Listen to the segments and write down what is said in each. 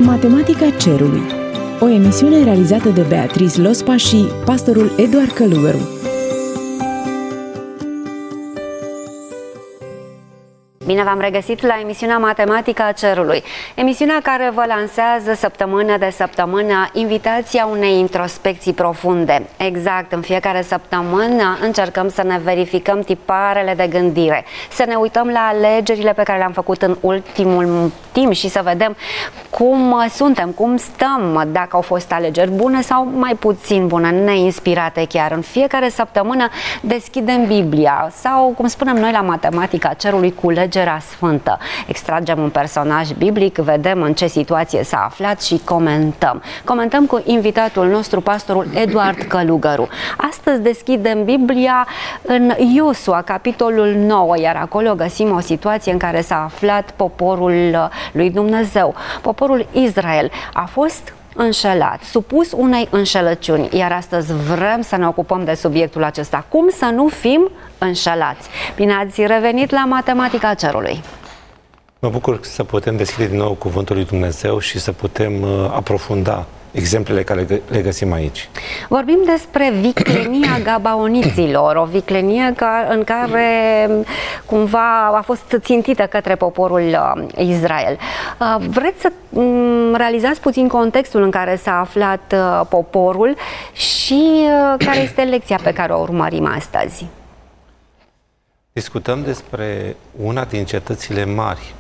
Matematica cerului. O emisiune realizată de Beatrice Lospa și pastorul Eduard Călugăru. Bine v-am regăsit la emisiunea Matematica cerului, emisiunea care vă lansează săptămână de săptămână invitația unei introspecții profunde. Exact, în fiecare săptămână încercăm să ne verificăm tiparele de gândire, să ne uităm la alegerile pe care le-am făcut în ultimul timp și să vedem cum suntem, cum stăm, dacă au fost alegeri bune sau mai puțin bune, neinspirate chiar. În fiecare săptămână deschidem Biblia sau, cum spunem noi la Matematica cerului, culegerea sfântă. Extragem un personaj biblic, vedem în ce situație s-a aflat și comentăm. Comentăm cu invitatul nostru, pastorul Eduard Călugăru. Astăzi deschidem Biblia în Iosua, capitolul 9, iar acolo găsim o situație în care s-a aflat poporul lui Dumnezeu. Poporul Israel a fost înșelat, supus unei înșelăciuni, iar astăzi vrem să ne ocupăm de subiectul acesta. Cum să nu fim înșelați? Bine ați revenit la Matematica cerului! Mă bucur să putem deschide din nou Cuvântul lui Dumnezeu și să putem aprofunda exemplele care le găsim aici. Vorbim despre viclenia gabaoniților, o viclenie în care cumva a fost țintită către poporul Israel. Vreți să realizați puțin contextul în care s-a aflat poporul și care este lecția pe care o urmărim astăzi? Discutăm despre una din cetățile mari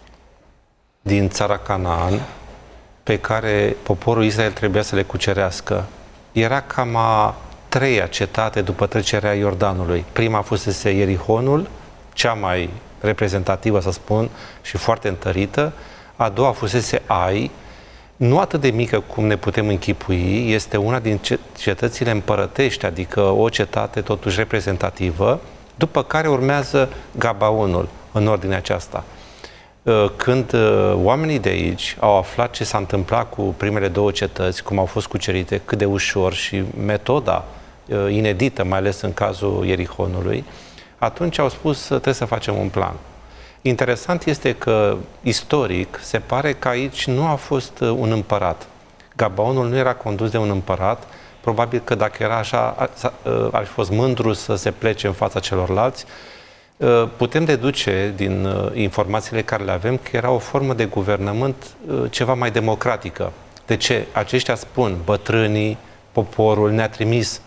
din țara Canaan, pe care poporul Israel trebuia să le cucerească. Era cam a treia cetate după trecerea Iordanului. Prima fusese Ierihonul, cea mai reprezentativă, să spun, și foarte întărită. A doua fusese Ai, nu atât de mică cum ne putem închipui, este una din cetățile împărătești, adică o cetate totuși reprezentativă, după care urmează Gabaonul, în ordinea aceasta. Când oamenii de aici au aflat ce s-a întâmplat cu primele două cetăți, cum au fost cucerite, cât de ușor și metoda inedită, mai ales în cazul Ierihonului, atunci au spus trebuie să facem un plan. Interesant este că, istoric, se pare că aici nu a fost un împărat. Gabaonul nu era condus de un împărat, probabil că dacă era așa, ar fi fost mândru să se plece în fața celorlalți. Putem deduce din informațiile care le avem că era o formă de guvernământ ceva mai democratică. De ce? Aceștia spun, bătrânii, poporul ne-a trimis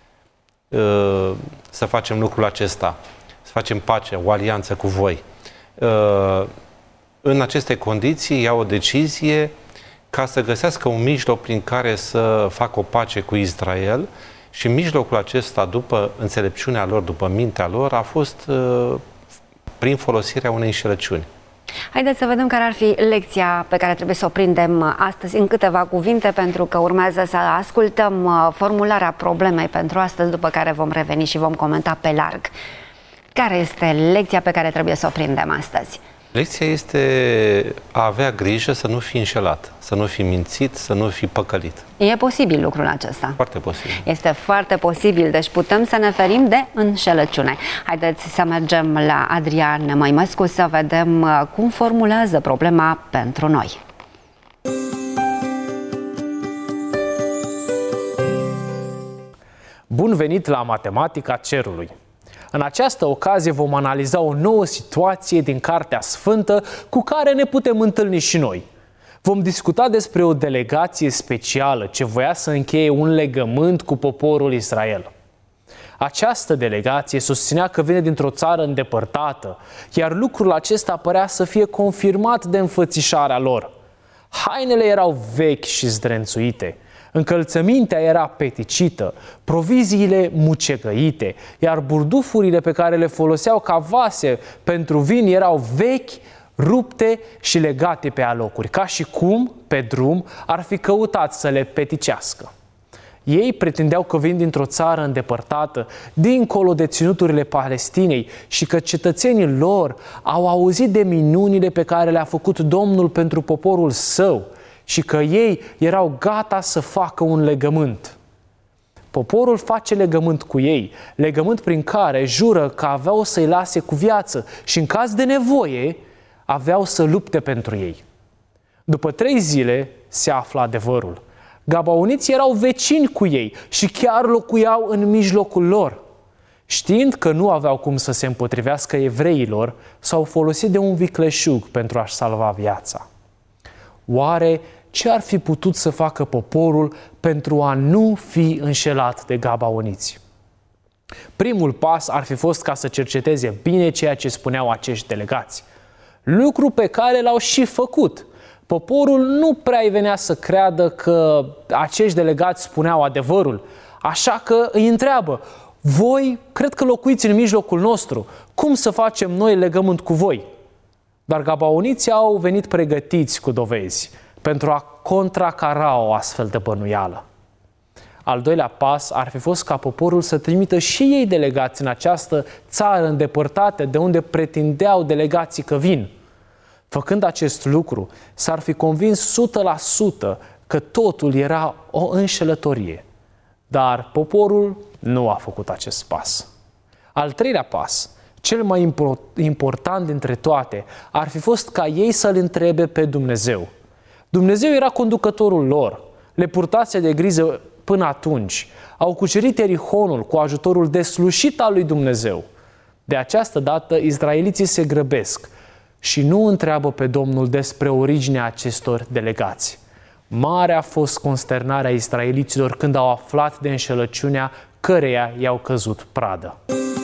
să facem lucrul acesta, să facem pace, o alianță cu voi. În aceste condiții iau o decizie ca să găsească un mijloc prin care să facă o pace cu Israel. Și mijlocul acesta, după înțelepciunea lor, după mintea lor, a fost prin folosirea unei înșelăciuni. Haideți să vedem care ar fi lecția pe care trebuie să o prindem astăzi în câteva cuvinte, pentru că urmează să ascultăm formularea problemei pentru astăzi, după care vom reveni și vom comenta pe larg. Care este lecția pe care trebuie să o prindem astăzi? Lecția este a avea grijă să nu fii înșelat, să nu fii mințit, să nu fii păcălit. E posibil lucrul acesta? Foarte posibil. Este foarte posibil, deci putem să ne ferim de înșelăciune. Haideți să mergem la Adrian Măimescu să vedem cum formulează problema pentru noi. Bun venit la Matematica cerului! În această ocazie vom analiza o nouă situație din Cartea Sfântă cu care ne putem întâlni și noi. Vom discuta despre o delegație specială ce voia să încheie un legământ cu poporul Israel. Această delegație susținea că vine dintr-o țară îndepărtată, iar lucrul acesta părea să fie confirmat de înfățișarea lor. Hainele erau vechi și zdrențuite, încălțămintea era peticită, proviziile mucegăite, iar burdufurile pe care le foloseau ca vase pentru vin erau vechi, rupte și legate pe alocuri, ca și cum, pe drum, ar fi căutat să le peticească. Ei pretindeau că vin dintr-o țară îndepărtată, dincolo de ținuturile Palestinei, și că cetățenii lor au auzit de minunile pe care le-a făcut Domnul pentru poporul său și că ei erau gata să facă un legământ. Poporul face legământ cu ei, legământ prin care jură că aveau să-i lase cu viață și în caz de nevoie aveau să lupte pentru ei. După 3 zile se află adevărul. Gabaoniții erau vecini cu ei și chiar locuiau în mijlocul lor. Știind că nu aveau cum să se împotrivească evreilor, s-au folosit de un vicleșug pentru a-și salva viața. Oare ce ar fi putut să facă poporul pentru a nu fi înșelat de gabaoniți? Primul pas ar fi fost ca să cerceteze bine ceea ce spuneau acești delegați. Lucru pe care l-au și făcut. Poporul nu prea-i venea să creadă că acești delegați spuneau adevărul, așa că îi întreabă: voi cred că locuiți în mijlocul nostru, cum să facem noi legământ cu voi? Dar gabaoniții au venit pregătiți cu dovezi pentru a contracara o astfel de bănuială. Al doilea pas ar fi fost ca poporul să trimită și ei delegați în această țară îndepărtată de unde pretindeau delegații că vin. Făcând acest lucru, s-ar fi convins 100% că totul era o înșelătorie. Dar poporul nu a făcut acest pas. Al treilea pas, cel mai important dintre toate, ar fi fost ca ei să-L întrebe pe Dumnezeu. Dumnezeu era conducătorul lor, le purtase de grijă până atunci, au cucerit Erihonul cu ajutorul deslușit al lui Dumnezeu. De această dată, izraeliții se grăbesc și nu întreabă pe Domnul despre originea acestor delegați. Mare a fost consternarea izraeliților când au aflat de înșelăciunea căreia i-au căzut pradă.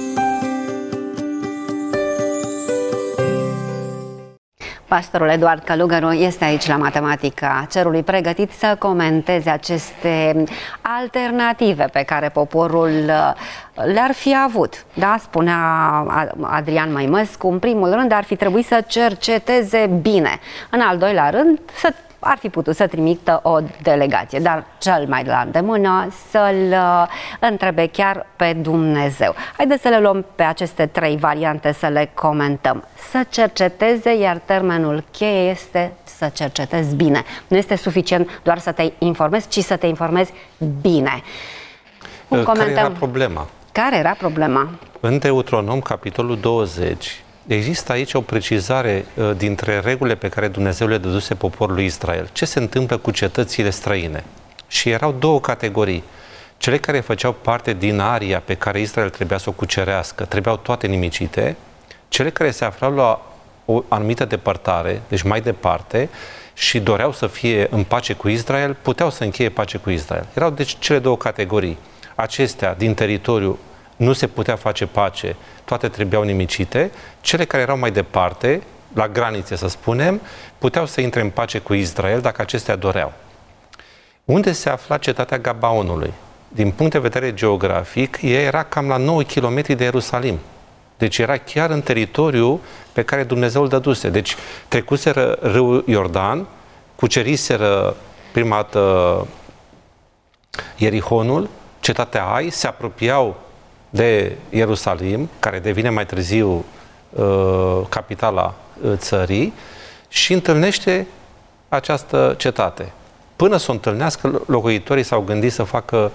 Pastorul Eduard Călugăru este aici la Matematica Cerului, pregătit să comenteze aceste alternative pe care poporul le-ar fi avut. Da? Spunea Adrian Măimăscu, în primul rând ar fi trebuit să cerceteze bine. În al doilea rând, ar fi putut să trimită o delegație, dar cel mai la îndemână să-L întrebe chiar pe Dumnezeu. Haideți să le luăm pe aceste 3 variante să le comentăm. Să cerceteze, iar termenul cheie este să cercetezi bine. Nu este suficient doar să te informezi, ci să te informezi bine. Care era problema? Care era problema? În Deuteronom, capitolul 20, există aici o precizare dintre regulile pe care Dumnezeu le dăduse poporului Israel. Ce se întâmplă cu cetățile străine? Și erau 2 categorii. Cele care făceau parte din aria pe care Israel trebuia să o cucerească, trebuiau toate nimicite. Cele care se aflau la o anumită depărtare, deci mai departe, și doreau să fie în pace cu Israel, puteau să încheie pace cu Israel. Erau deci cele 2 categorii. Acestea din teritoriu nu se putea face pace, toate trebuiau nimicite. Cele care erau mai departe, la granițe să spunem, puteau să intre în pace cu Israel dacă acestea doreau. Unde se afla cetatea Gabaonului? Din punct de vedere geografic, ea era cam la 9 km de Ierusalim. Deci era chiar în teritoriu pe care Dumnezeu îl dăduse. Deci trecuseră râul Iordan, cuceriseră prima dată Ierihonul, cetatea Ai, se apropiau de Ierusalim, care devine mai târziu capitala țării, și întâlnește această cetate. Până să o întâlnească, locuitorii s-au gândit să facă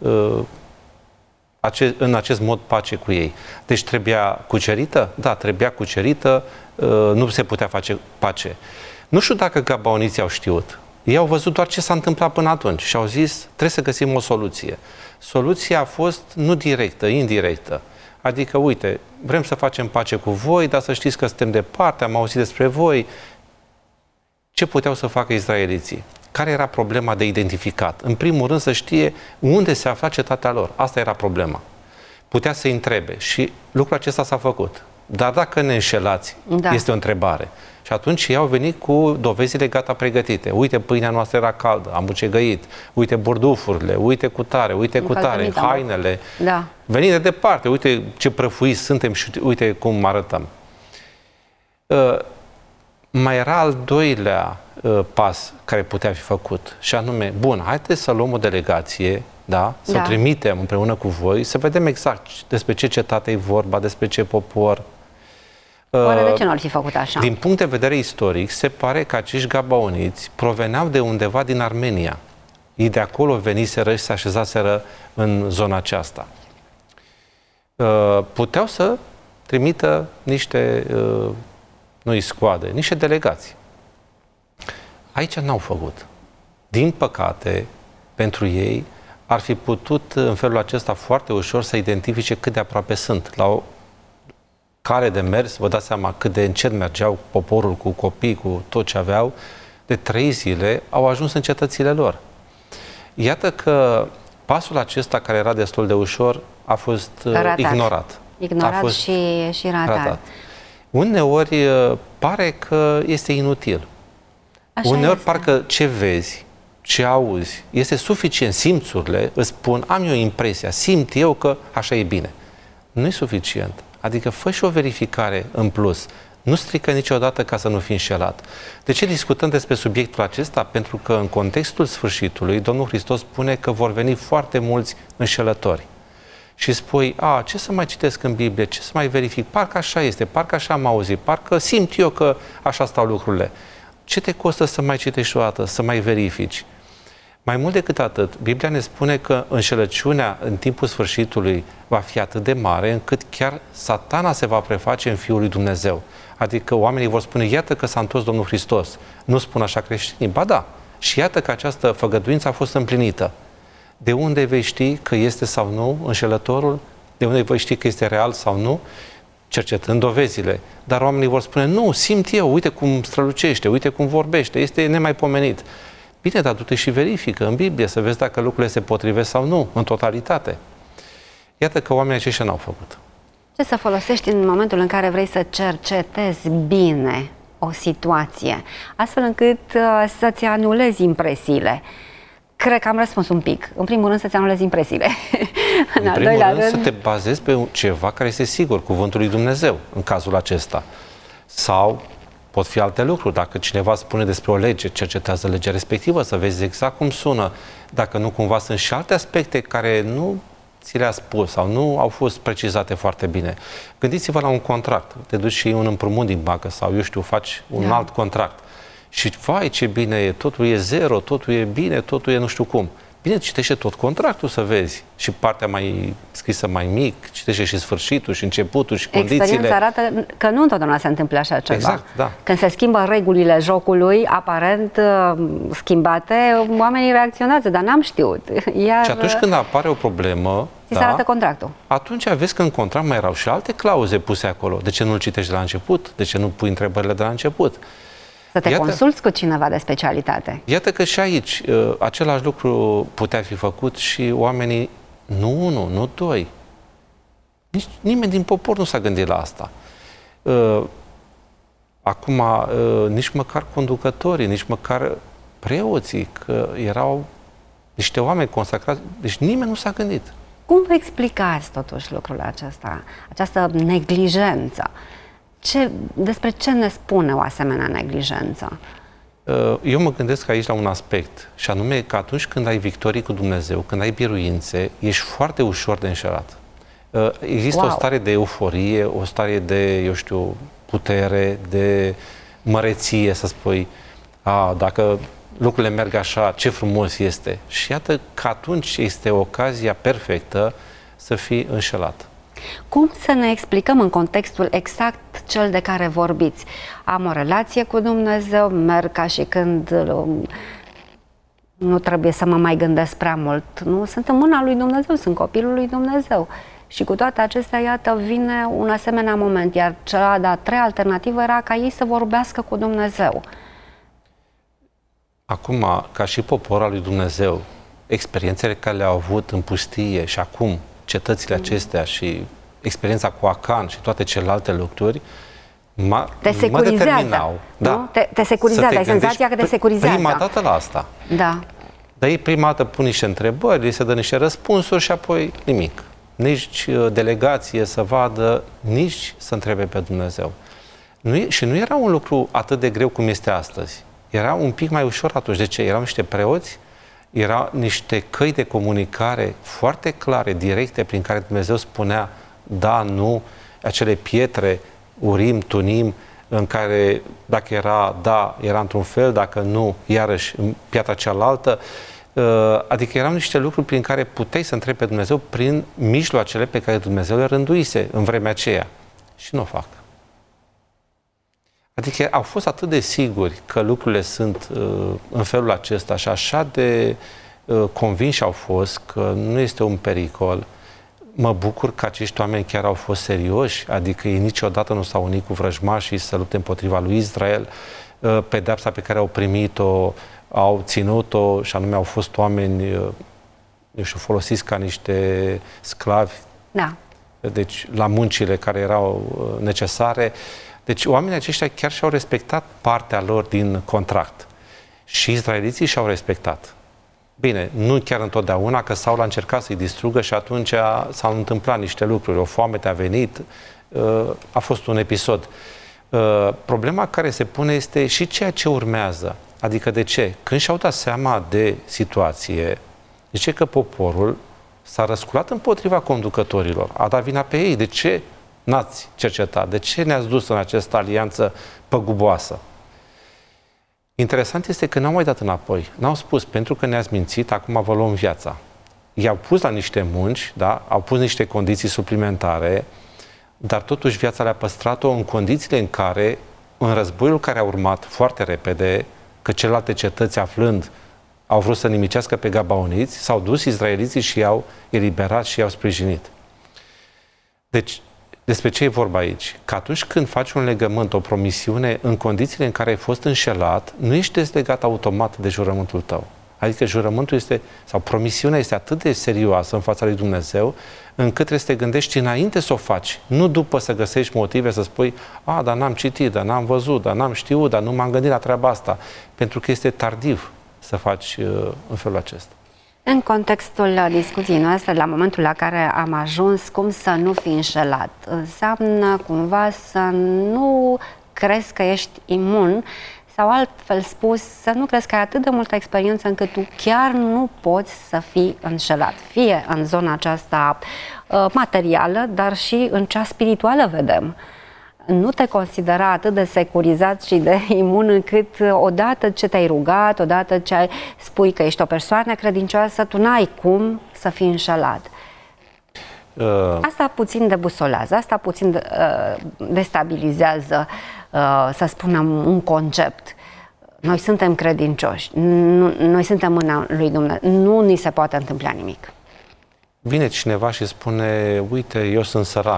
în acest mod pace cu ei. Deci trebuia cucerită? Da, trebuia cucerită, nu se putea face pace. Nu știu dacă gabaoniții au știut. Ei au văzut doar ce s-a întâmplat până atunci și au zis, trebuie să găsim o soluție. Soluția a fost nu directă, indirectă. Adică, uite, vrem să facem pace cu voi, dar să știți că suntem departe, am auzit despre voi. Ce puteau să facă izraeliții? Care era problema de identificat? În primul rând să știe unde se afla cetatea lor. Asta era problema. Putea să-i întrebe și lucrul acesta s-a făcut. Dar dacă ne înșelați, este o întrebare. Și atunci ei au venit cu dovezile gata pregătite. Uite, pâinea noastră era caldă, am bucegăit. Uite bordufurile, uite cutare, uite cutare, hainele. Da. Veniți de departe, uite ce prăfuiți suntem și uite cum arătăm. Mai era al doilea pas care putea fi făcut, și anume, bun, haideți să luăm o delegație, da? Să o trimitem împreună cu voi, să vedem exact despre ce cetate e vorba, despre ce popor. Oare de ce nu ar fi făcut așa? Din punct de vedere istoric, se pare că acești gabaoniți proveneau de undeva din Armenia. Ei de acolo veniseră și se așezaseră în zona aceasta. Puteau să trimită niște, nu-i scoade, niște delegații. Aici n-au făcut. Din păcate, pentru ei, ar fi putut în felul acesta foarte ușor să identifice cât de aproape sunt. La o cale de mers, vă dați seama cât de încet mergeau poporul cu copii, cu tot ce aveau, de 3 zile au ajuns în cetățile lor. Iată că pasul acesta, care era destul de ușor, a fost ignorat. Ignorat a fost și ratat. Uneori pare că este inutil. Uneori parcă ce vezi, ce auzi, este suficient, simțurile îți spun, am eu impresia, simt eu că așa e bine. Nu e suficient. Adică fă și o verificare în plus. Nu strică niciodată ca să nu fii înșelat. De ce discutăm despre subiectul acesta? Pentru că în contextul sfârșitului, Domnul Hristos spune că vor veni foarte mulți înșelători. Și spui, ce să mai citesc în Biblie, ce să mai verific, parcă așa este, parcă așa am auzit, parcă simt eu că așa stau lucrurile. Ce te costă să mai citești o dată, să mai verifici? Mai mult decât atât, Biblia ne spune că înșelăciunea în timpul sfârșitului va fi atât de mare încât chiar Satana se va preface în Fiul lui Dumnezeu. Adică oamenii vor spune, iată că s-a întors Domnul Hristos. Nu spun așa creștinii? Ba da. Și iată că această făgăduință a fost împlinită. De unde vei ști că este sau nu înșelătorul? De unde vei ști că este real sau nu? Cercetând dovezile. Dar oamenii vor spune, nu, simt eu, uite cum strălucește, uite cum vorbește, este nemaipomenit. Bine, dar du-te și verifică în Biblie să vezi dacă lucrurile se potrivesc sau nu, în totalitate. Iată că oamenii aceștia n-au făcut. Ce să folosești în momentul în care vrei să cercetezi bine o situație, astfel încât să-ți anulezi impresiile? Cred că am răspuns un pic. În primul rând să-ți anulezi impresiile. În primul rând să te bazezi pe ceva care este sigur, cuvântul lui Dumnezeu, în cazul acesta. Sau pot fi alte lucruri. Dacă cineva spune despre o lege, cercetează legea respectivă, să vezi exact cum sună. Dacă nu, cumva sunt și alte aspecte care nu ți le-a spus sau nu au fost precizate foarte bine. Gândiți-vă la un contract. Te duci și un împrumut din bancă sau, eu știu, faci un alt contract. Și, vai, ce bine e, totul e zero, totul e bine, totul e nu știu cum. Bine, citește tot contractul să vezi. Și partea mai scrisă mai mic, citește și sfârșitul, și începutul, și condițiile. Experiența arată că nu întotdeauna se întâmplă așa ceva. Exact, da. Când se schimbă regulile jocului, aparent schimbate, oamenii reacționează, dar n-am știut. Iar și atunci când apare o problemă, ți se arată contractul. Atunci vezi că în contract mai erau și alte clauze puse acolo. De ce nu-l citești de la început? De ce nu pui întrebările de la început? Să te consulți cu cineva de specialitate. Iată că și aici același lucru putea fi făcut și oamenii, nu unul, nu doi. Nimeni din popor nu s-a gândit la asta. Acum, nici măcar conducătorii, nici măcar preoții, că erau niște oameni consacrați, deci nimeni nu s-a gândit. Cum vă explicați totuși lucrul acesta, această neglijență? Despre ce ne spune o asemenea neglijență? Eu mă gândesc aici la un aspect, și anume că atunci când ai victorii cu Dumnezeu, când ai biruințe, ești foarte ușor de înșelat. Există o stare de euforie, o stare de, eu știu, putere, de măreție, să spui, dacă lucrurile merg așa, ce frumos este. Și iată că atunci este ocazia perfectă să fii înșelat. Cum să ne explicăm în contextul exact cel de care vorbiți? Am o relație cu Dumnezeu, merg ca și când nu trebuie să mă mai gândesc prea mult. Nu, sunt în mâna lui Dumnezeu, sunt copilul lui Dumnezeu. Și cu toate acestea, iată, vine un asemenea moment, iar cea de-a treia alternativă era ca ei să vorbească cu Dumnezeu. Acum, ca și popor al lui Dumnezeu, experiențele care le-au avut în pustie și acum, cetățile acestea și experiența cu Acan și toate celelalte lucruri mă determinau. Da? Te securizează, ai senzația că te securizează. Prima dată la asta. Da. Dar ei prima dată pun niște întrebări, îi se dă niște răspunsuri și apoi nimic. Nici delegație să vadă, nici să întrebe pe Dumnezeu. Și nu era un lucru atât de greu cum este astăzi. Era un pic mai ușor atunci. De ce? Erau niște preoți, erau niște căi de comunicare foarte clare, directe, prin care Dumnezeu spunea da, nu, acele pietre, Urim, Tunim, în care dacă era da, era într-un fel, dacă nu, iarăși piatra cealaltă. Adică erau niște lucruri prin care puteai să întrebi pe Dumnezeu prin mijloacele pe care Dumnezeu le rânduise în vremea aceea. Și nu o fac. Adică au fost atât de siguri că lucrurile sunt în felul acesta și așa de convinși au fost că nu este un pericol. Mă bucur că acești oameni chiar au fost serioși, adică ei niciodată nu s-au unit cu vrăjmașii să lupte împotriva lui Israel. Pedeapsa pe care au primit-o, au ținut-o și anume au fost oameni, eu știu, folosiți ca niște sclavi. Da. Deci la muncile care erau necesare. Deci oamenii aceștia chiar și-au respectat partea lor din contract. Și israeliții și-au respectat. Bine, nu chiar întotdeauna, că Saul a încercat să-i distrugă și atunci s-au întâmplat niște lucruri. O foamete a venit, a fost un episod. Problema care se pune este și ceea ce urmează. Adică de ce? Când și-au dat seama de situație, zice că poporul s-a răsculat împotriva conducătorilor. A dat vina pe ei. De ce n-ați cercetat? De ce ne-ați dus în această alianță păguboasă? Interesant este că n-au mai dat înapoi. N-au spus, pentru că ne-ați mințit, acum vă luăm viața. I-au pus la niște munci, da? Au pus niște condiții suplimentare, dar totuși viața le-a păstrat-o în condițiile în care, în războiul care a urmat foarte repede, că celelalte cetăți aflând au vrut să nimicească pe gabaoniți, s-au dus izraeliții și i-au eliberat și i-au sprijinit. Deci, despre ce e vorba aici? Că atunci când faci un legământ, o promisiune, în condițiile în care ai fost înșelat, nu ești dezlegat automat de jurământul tău. Adică jurământul este, sau promisiunea este atât de serioasă în fața lui Dumnezeu, încât trebuie să te gândești înainte să o faci, nu după să găsești motive să spui, dar n-am citit, dar n-am văzut, dar n-am știut, dar nu m-am gândit la treaba asta, pentru că este tardiv să faci în felul acesta. În contextul discuției noastre, la momentul la care am ajuns, cum să nu fii înșelat? Înseamnă cumva să nu crezi că ești imun sau altfel spus, să nu crezi că ai atât de multă experiență încât tu chiar nu poți să fii înșelat. Fie în zona aceasta materială, dar și în cea spirituală, vedem. Nu te considera atât de securizat și de imun încât odată ce te-ai rugat, odată ce spui că ești o persoană credincioasă, tu n-ai cum să fii înșelat. Asta puțin debusolează, asta puțin destabilizează, să spunem, un concept. Noi suntem credincioși, noi suntem mâna lui Dumnezeu, nu ni se poate întâmpla nimic. Vine cineva și spune, uite, eu sunt sărac,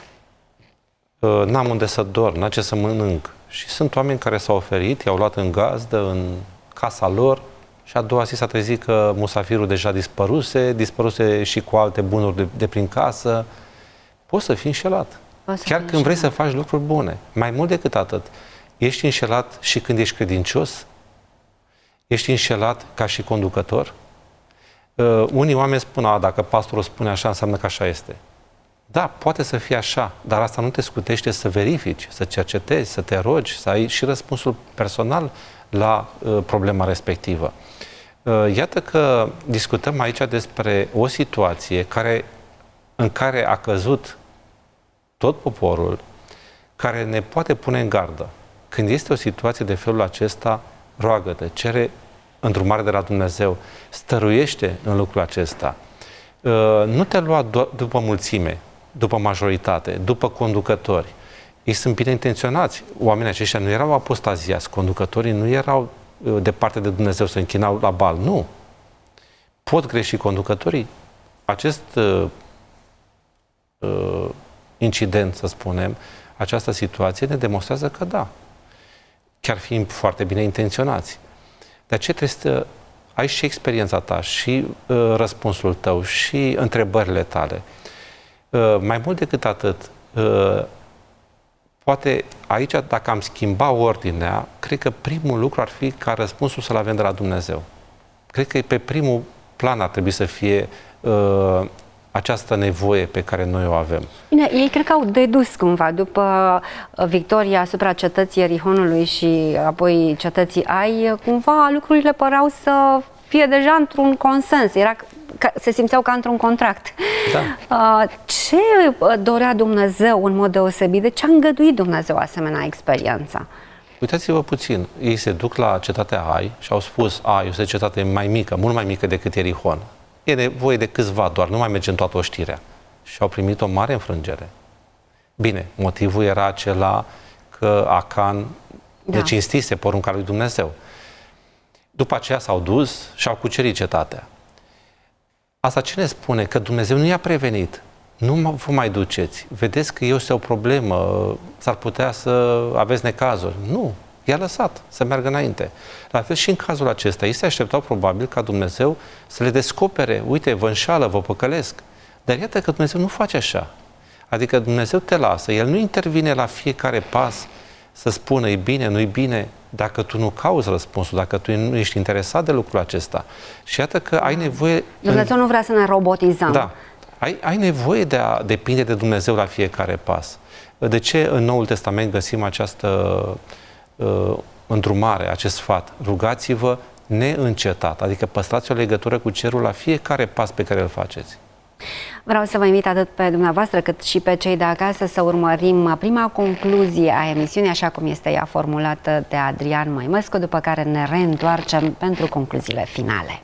n-am unde să dorm, n-am ce să mănânc. Și sunt oameni care s-au oferit, i-au luat în gazdă, în casa lor și a doua zi s-a trezit că musafirul deja dispăruse și cu alte bunuri de prin casă. Poți să fii înșelat. Chiar când vrei să faci lucruri bune. Mai mult decât atât, ești înșelat și când ești credincios? Ești înșelat ca și conducător? Unii oameni spun, dacă pastorul spune așa, înseamnă că așa este. Da, poate să fie așa, dar asta nu te scutește să verifici, să cercetezi, să te rogi, să ai și răspunsul personal la problema respectivă. Iată că discutăm aici despre o situație în care a căzut tot poporul, care ne poate pune în gardă. Când este o situație de felul acesta, roagă-te, cere îndrumare de la Dumnezeu, stăruiește în lucrul acesta. Nu te lua după mulțime, după majoritate, după conducători. Ei sunt bine intenționați. Oamenii aceștia nu erau apostaziați, conducătorii nu erau departe de Dumnezeu, să închinau la Baal. Nu. Pot greși conducătorii. Acest incident, să spunem, această situație ne demonstrează că da. Chiar fiind foarte bine intenționați. De aceea trebuie să ai și experiența ta, și răspunsul tău, și întrebările tale. Mai mult decât atât, poate aici, dacă am schimba ordinea, cred că primul lucru ar fi ca răspunsul să-l avem de la Dumnezeu. Cred că pe primul plan ar trebui să fie această nevoie pe care noi o avem. Bine, ei cred că au dedus cumva, după victoria asupra cetății Erihonului și apoi cetății Ai, cumva lucrurile păreau să fie deja într-un consens, se simțeau ca într-un contract. Da. Ce dorea Dumnezeu în mod deosebit? De ce a îngăduit Dumnezeu asemenea experiență? Uitați-vă puțin, ei se duc la cetatea Ai și au spus, Ai este o cetate mai mică, mult mai mică decât Erihon. E nevoie de câțiva doar, nu mai merge în toată oștirea. Și au primit o mare înfrângere. Bine, motivul era acela că Acan necinstise porunca lui Dumnezeu. După aceea s-au dus și au cucerit cetatea. Asta ce ne spune? Că Dumnezeu nu i-a prevenit. Nu vă mai duceți. Vedeți că este o problemă, s-ar putea să aveți necazuri. Nu, i-a lăsat să meargă înainte. La fel și în cazul acesta, ei se așteptau probabil ca Dumnezeu să le descopere, uite, vă înșală, vă păcălesc. Dar iată că Dumnezeu nu face așa. Adică Dumnezeu te lasă, El nu intervine la fiecare pas să spună, e bine, nu-i bine, dacă tu nu cauți răspunsul, dacă tu nu ești interesat de lucrul acesta. Și iată că ai nevoie... Dumnezeu nu vrea să ne robotizăm. Da. Ai nevoie de a depinde de Dumnezeu la fiecare pas. De ce în Noul Testament găsim această îndrumare, acest sfat? Rugați-vă neîncetat, adică păstrați o legătură cu cerul la fiecare pas pe care îl faceți. Vreau să vă invit atât pe dumneavoastră cât și pe cei de acasă să urmărim prima concluzie a emisiunii, așa cum este ea formulată de Adrian Măimăscu, după care ne reîntoarcem pentru concluziile finale.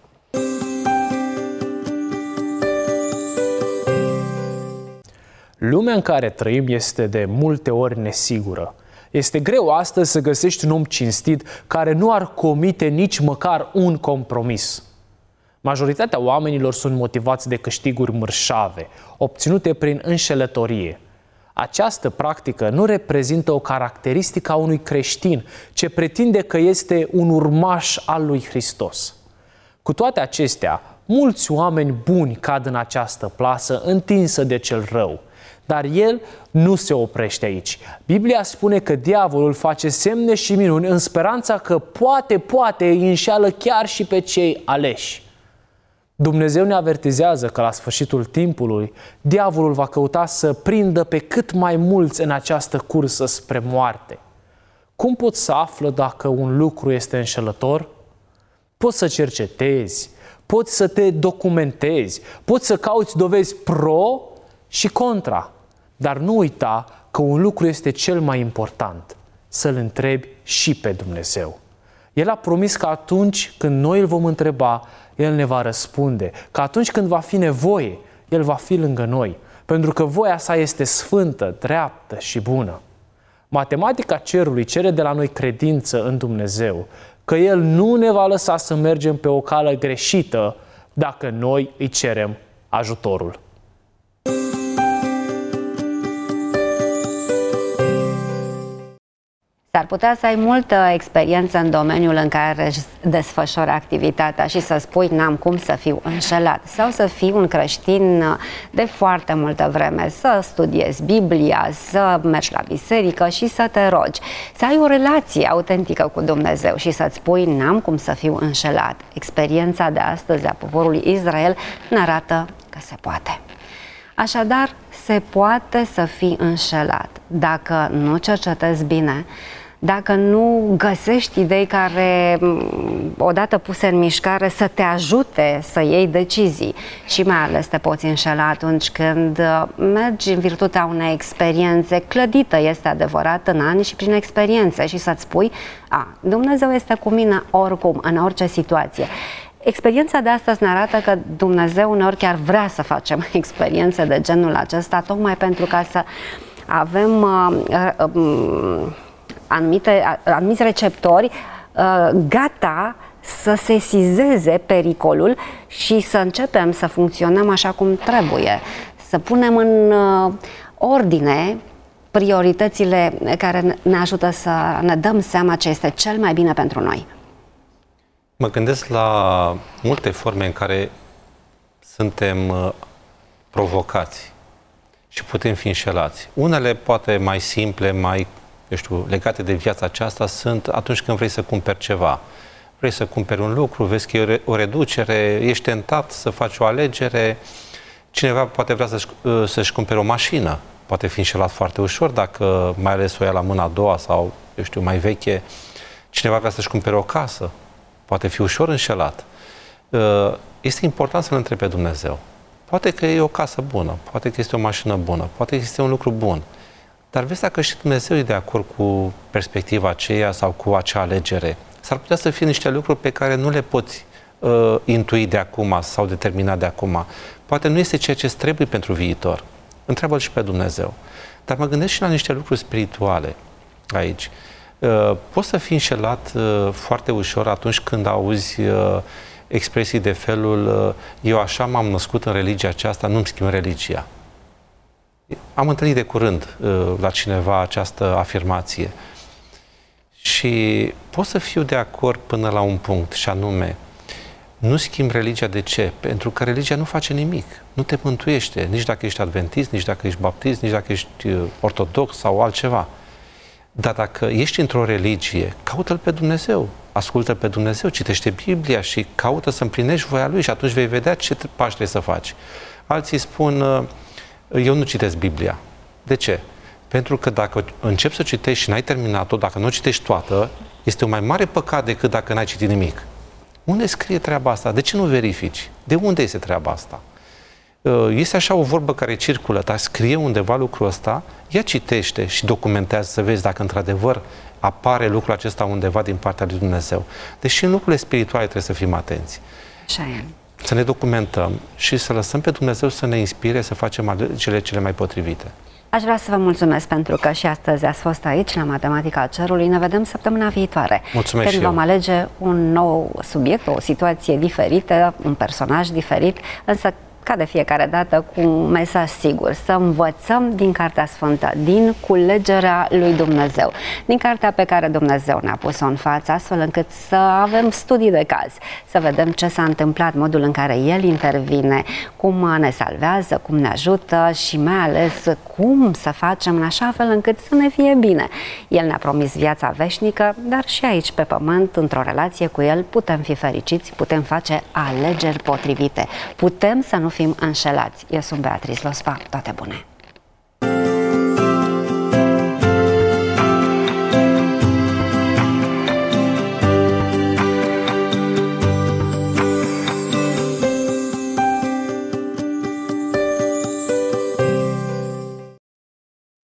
Lumea în care trăim este de multe ori nesigură. Este greu astăzi să găsești un om cinstit care nu ar comite nici măcar un compromis. Majoritatea oamenilor sunt motivați de câștiguri mărșave, obținute prin înșelătorie. Această practică nu reprezintă o caracteristică a unui creștin, ce pretinde că este un urmaș al lui Hristos. Cu toate acestea, mulți oameni buni cad în această plasă întinsă de cel rău. Dar el nu se oprește aici. Biblia spune că diavolul face semne și minuni în speranța că poate îi înșeală chiar și pe cei aleși. Dumnezeu ne avertizează că la sfârșitul timpului, diavolul va căuta să prindă pe cât mai mulți în această cursă spre moarte. Cum poți să află dacă un lucru este înșelător? Poți să cercetezi, poți să te documentezi, poți să cauți dovezi pro și contra. Dar nu uita că un lucru este cel mai important, să-L întrebi și pe Dumnezeu. El a promis că atunci când noi îl vom întreba, El ne va răspunde, că atunci când va fi nevoie, El va fi lângă noi, pentru că voia sa este sfântă, dreaptă și bună. Matematica cerului cere de la noi credință în Dumnezeu, că El nu ne va lăsa să mergem pe o cală greșită dacă noi îi cerem ajutorul. S-ar putea să ai multă experiență în domeniul în care își desfășori activitatea și să spui n-am cum să fiu înșelat, sau să fii un creștin de foarte multă vreme, să studiezi Biblia, să mergi la biserică și să te rogi, să ai o relație autentică cu Dumnezeu și să-ți spui n-am cum să fiu înșelat. Experiența de astăzi a poporului Israel ne arată că se poate. Așadar, se poate să fii înșelat dacă nu cercetezi bine, dacă nu găsești idei care, odată puse în mișcare, să te ajute să iei decizii. Și mai ales te poți înșela atunci când mergi în virtutea unei experiențe clădită, este adevărat, în ani și prin experiențe, și să-ți spui, Dumnezeu este cu mine oricum, în orice situație. Experiența de astăzi ne arată că Dumnezeu uneori chiar vrea să facem experiențe de genul acesta, tocmai pentru ca să avem anumiți receptori gata să sesizeze pericolul și să începem să funcționăm așa cum trebuie, să punem în ordine prioritățile care ne ajută să ne dăm seama ce este cel mai bine pentru noi. Mă gândesc la multe forme în care suntem provocați și putem fi înșelați. Unele poate mai simple, mai, legate de viața aceasta sunt atunci când vrei să cumperi ceva. Vrei să cumperi un lucru, vezi că e o reducere, ești tentat să faci o alegere. Cineva poate vrea să-și cumpere o mașină. Poate fi înșelat foarte ușor dacă mai ales o ia la mâna a doua sau, mai veche. Cineva vrea să-și cumpere o casă. Poate fi ușor înșelat. Este important să-L întrebi pe Dumnezeu. Poate că e o casă bună, poate că este o mașină bună, poate că este un lucru bun. Dar vezi dacă și Dumnezeu e de acord cu perspectiva aceea sau cu acea alegere. S-ar putea să fie niște lucruri pe care nu le poți intui de acum sau determina de acum. Poate nu este ceea ce îți trebuie pentru viitor. Întreabă-L și pe Dumnezeu. Dar mă gândesc și la niște lucruri spirituale. aici. Poți să fii înșelat foarte ușor atunci când auzi expresii de felul eu așa m-am născut în religia aceasta, nu-mi schimb religia. Am întâlnit de curând la cineva această afirmație. Și pot să fiu de acord până la un punct, și anume, nu schimb religia. De ce? Pentru că religia nu face nimic. Nu te mântuiește, nici dacă ești adventist, nici dacă ești baptist, nici dacă ești ortodox sau altceva. Dar dacă ești într-o religie, caută-L pe Dumnezeu, ascultă pe Dumnezeu, citește Biblia și caută să împlinești voia Lui și atunci vei vedea ce pași trebuie să faci. Alții spun, eu nu citesc Biblia. De ce? Pentru că dacă începi să citești și n-ai terminat-o, dacă nu o citești toată, este un mai mare păcat decât dacă n-ai citit nimic. Unde scrie treaba asta? De ce nu verifici? De unde este treaba asta? Este așa o vorbă care circulă, dar scrie undeva lucrul ăsta, ia citește și documentează să vezi dacă într-adevăr apare lucrul acesta undeva din partea lui Dumnezeu. Deși în lucrurile spirituale trebuie să fim atenți. Așa e. Să ne documentăm și să lăsăm pe Dumnezeu să ne inspire să facem alegerile cele mai potrivite. Aș vrea să vă mulțumesc pentru că și astăzi ați fost aici la Matematica Cerului. Ne vedem săptămâna viitoare. Mulțumesc când vom alege un nou subiect, o situație diferită, un personaj diferit, însă ca de fiecare dată cu un mesaj sigur, să învățăm din Cartea Sfântă, din culegerea lui Dumnezeu, din cartea pe care Dumnezeu ne-a pus-o în față, astfel încât să avem studii de caz, să vedem ce s-a întâmplat, modul în care El intervine, cum ne salvează, cum ne ajută și mai ales cum să facem în așa fel încât să ne fie bine. El ne-a promis viața veșnică, dar și aici pe pământ, într-o relație cu El, putem fi fericiți, putem face alegeri potrivite, putem să nu fim înșelați. Eu sunt Beatrice Lospa, toate bune!